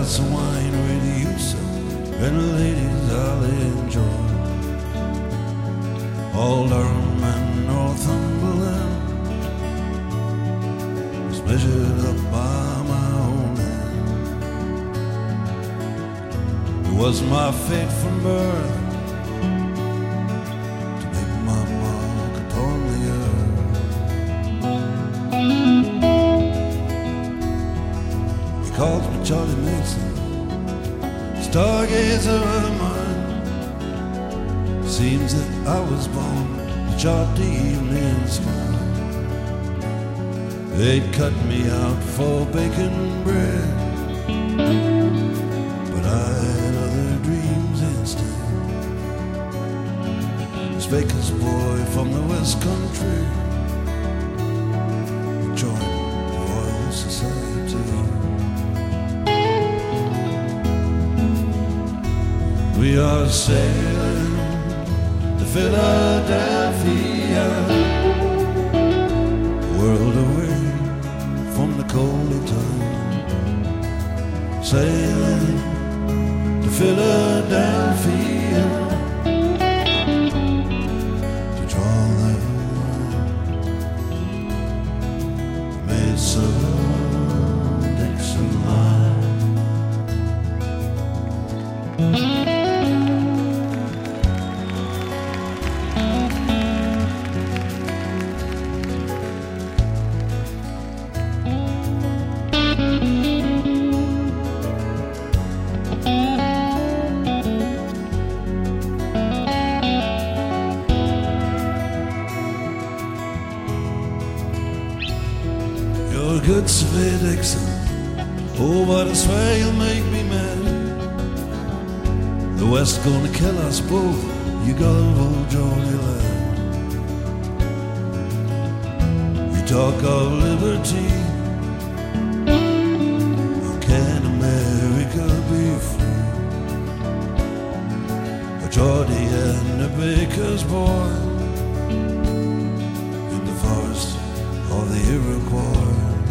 glass of wine with you, sir, and the ladies I'll enjoy. All Durham and Northumberland was measured up by my own hand. It was my fate from birth to make my mark upon the earth. He calls me Charlie Mason, stargazer of mine. Seems that I was born to chart the evening sky. They'd cut me out for bacon bread, but I had other dreams instead. This baker's boy from the West Country joined the Royal Society. We are sailing to Philadelphia, a world away from the colder time. Sailing to Philadelphia to draw that Mason-Dixon line. You're a good surveyor, Dixon. Oh, but I swear you'll make me mad. The West gonna kill us both, you gullible Geordie lad. You talk of liberty, how can America be free? A Geordie and a baker's boy in the forest of the Iroquois.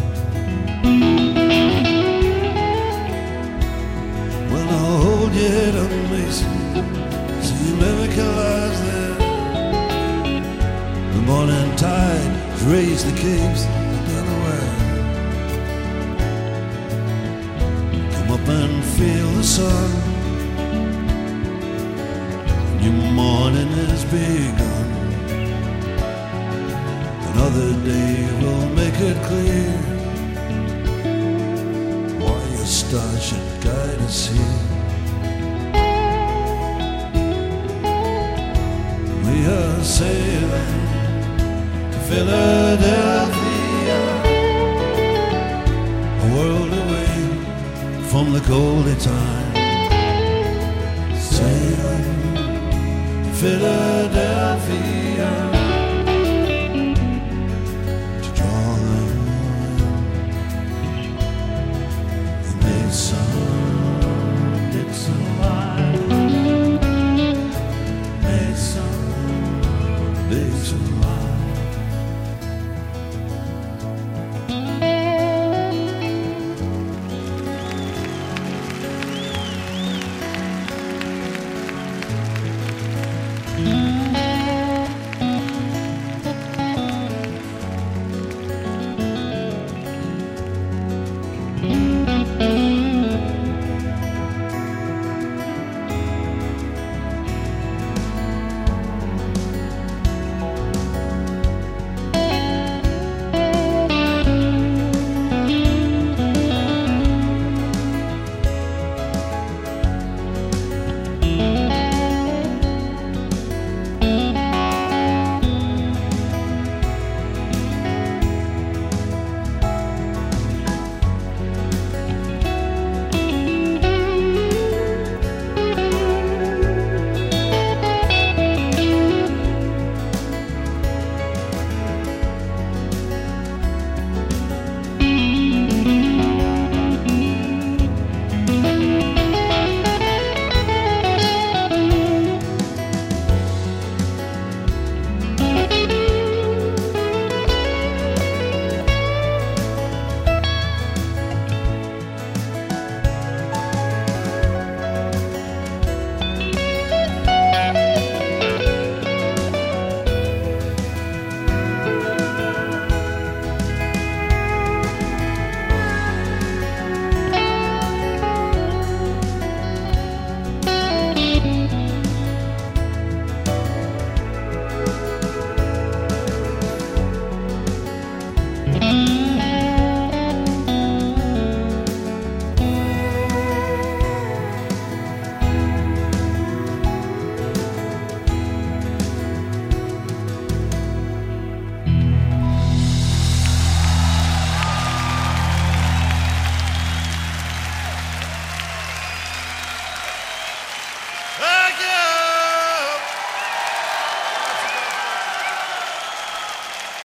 Well, I'll hold your head up, Mason, so you never can rise there. The morning tide has raised the capes of Delaware. Come up and feel the sun, your morning has begun. Another day will make it clear why your star should guide us here. We are sailing to Philadelphia, a world away from the colder time. Sailing to Philadelphia.